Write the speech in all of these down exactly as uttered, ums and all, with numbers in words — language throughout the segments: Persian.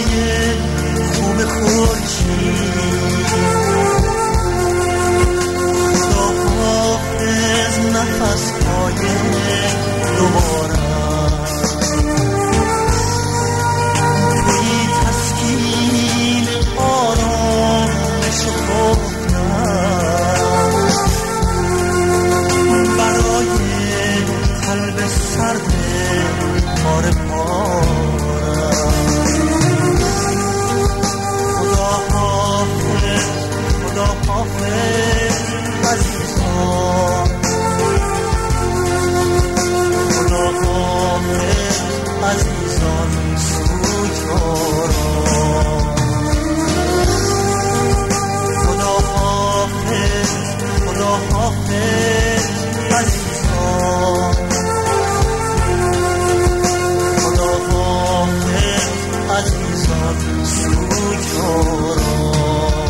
خوب خورشید خدا حافظ نفس های دوباره توی تسکین آرامش و خوردن برای قلب سرد مار پارم. خدا حافظ خدا حافظ عزیزان، خدا حافظ عزیزان سوگواران. خدا حافظ خدا حافظ عزیزان، خدا حافظ عزیزان سوگواران.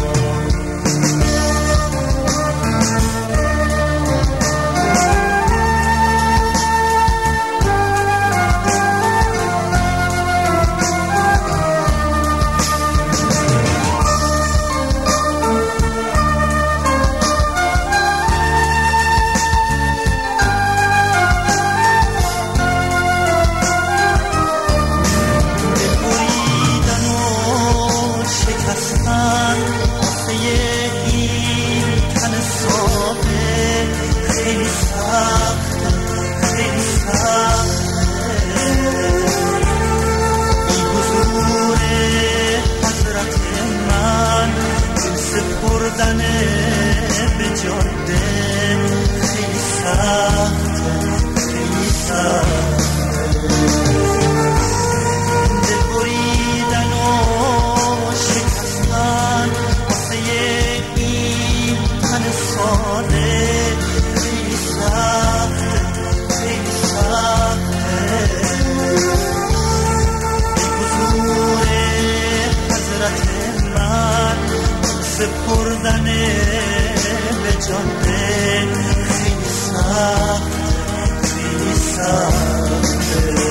سپردن به جان خیلی سخت خیلی سخته.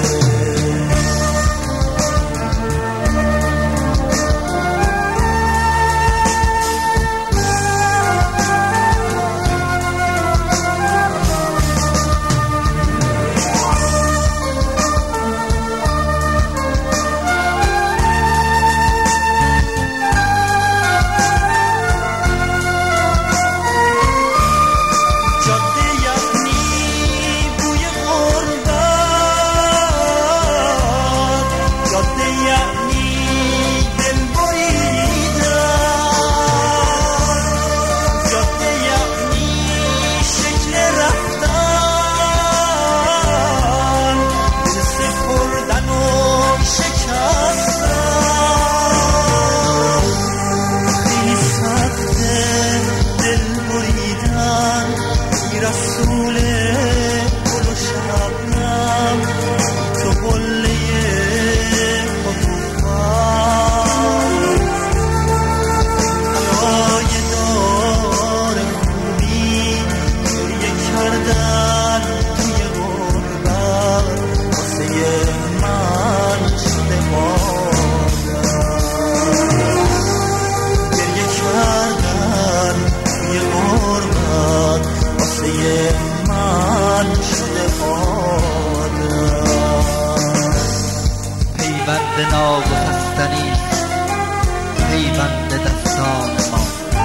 پیوند ناگسستنی پیوند دستان ما،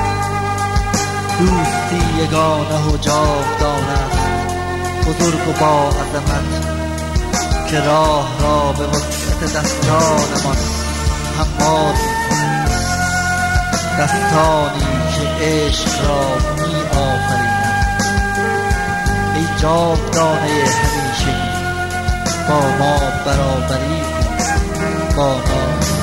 دوستی یگانه و جاودانه است، بزرگ و با عظمت که راه را به وسعت دستانمان هموار می‌کند. دستانی که عشق را می آفریند. ای جاودانه همیشگی با ما برابری کن، با ما